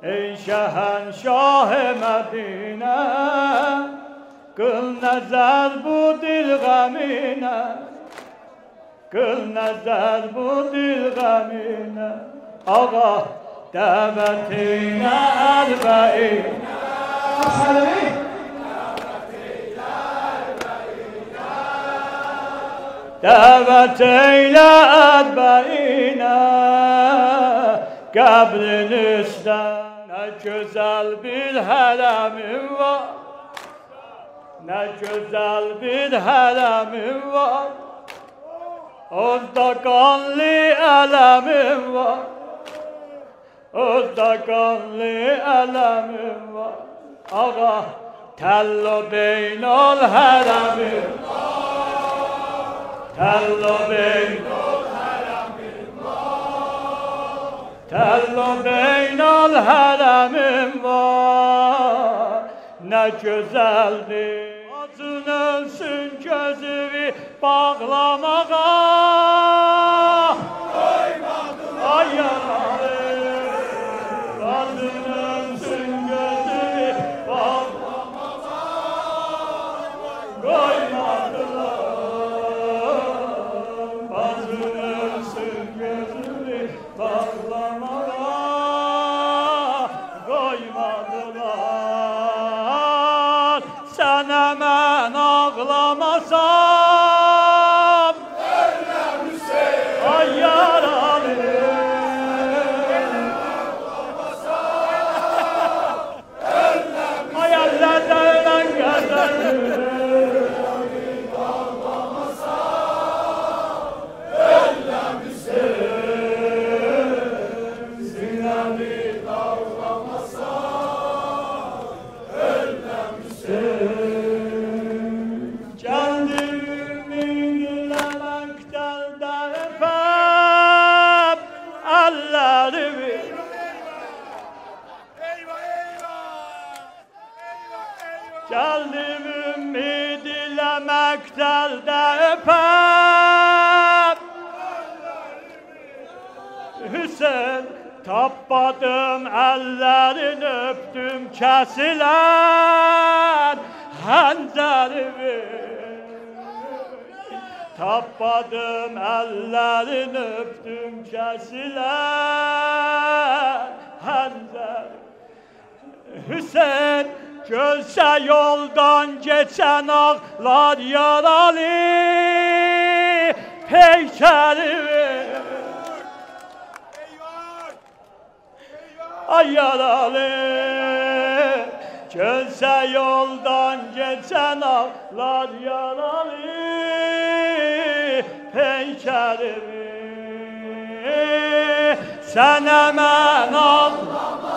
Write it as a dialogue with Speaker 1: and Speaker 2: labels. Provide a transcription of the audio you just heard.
Speaker 1: Ey şehenşah-ı Medine, kıl nazar bu dil gamine, kıl nazar bu dil gamine. Ağa davet eyle erbe'ine, davet eyle erbe'ine, kabrin üstüne. Ne güzel bir haremim var, ne güzel bir haremim var. Orada kanlı elemim var, orada kanlı elemim var. Ağa tello beynol haremim var, tello beynol haremim var, tello beynol haremim var. Ne güzeldir acın ölsün gözümü bağlamağa. Ay yaralı acın ölsün gözümü bağlamağa. Koymadılar acın ölsün gözümü bağlamağa. Koymadılar sen hemen ağlamasam. Ölmem Hüseyin. Ay yaralı ağlamasam. Hayallerden gözlerim ağlamasam. Ölmem Hüseyin. Sinemi ağlamasam. Ölmem Hüseyin. Kendimi dinlemekten de öpem ellerimi. Kendimi dilemekten de öpem Hüseyin. Tapadım ellerini öptüm kesilen hançerimi. Tapadım ellerini öptüm kesilen hançerimi. Hüseyin görse yoldan geçen ağlar yaralı heykelimi. Ay yaralı görse yoldan geçen ağlar yaralı heykelimi. Sen hemen ağlama.